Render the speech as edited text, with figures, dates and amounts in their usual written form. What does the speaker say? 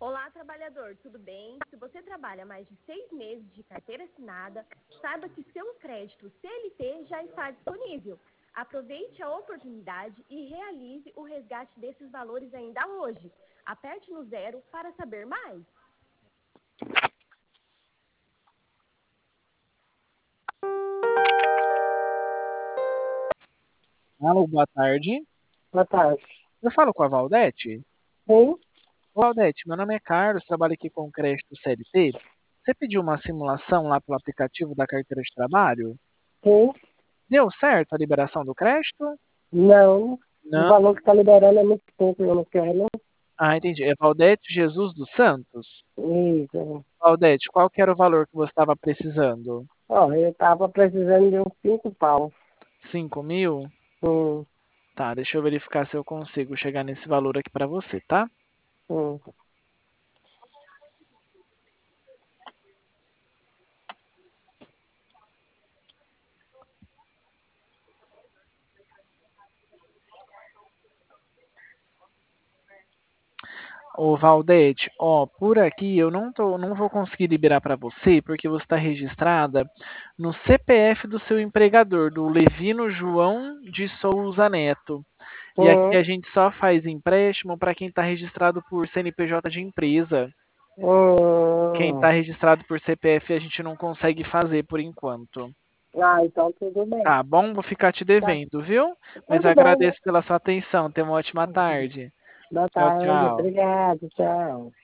Olá, trabalhador, tudo bem? Se você trabalha mais de 6 meses de carteira assinada, saiba que seu crédito CLT já está disponível. Aproveite a oportunidade e realize o resgate desses valores ainda hoje. Aperte no 0 para saber mais. Alô, boa tarde. Boa tarde. Eu falo com a Valdete? Sim, Valdete, meu nome é Carlos, trabalho aqui com o crédito CLT. Você pediu uma simulação lá pelo aplicativo da carteira de trabalho? sim. Deu certo a liberação do crédito? Não. O Não. valor que está liberando é muito pouco, eu não quero. Ah, entendi. É Valdete Jesus dos Santos? Isso. Valdete, qual que era o valor que você estava precisando? Ó, eu estava precisando de uns 5 pau. 5.000? Hum, Tá, deixa eu verificar se eu consigo chegar nesse valor aqui para você, tá? hum. Ô Valdete, ó, por aqui eu não vou conseguir liberar para você porque você está registrada no CPF do seu empregador, do Levino João de Souza Neto. E aqui Hum, a gente só faz empréstimo para quem está registrado por CNPJ de empresa. Quem está hum. registrado por CPF a gente não consegue fazer por enquanto. Ah, então tudo bem. Tá bom? Vou ficar te Tá, devendo, viu? Mas tudo bem, né? agradeço pela sua atenção. Tenha uma ótima tarde. Boa Tchau, tarde, tchau. obrigado, tchau.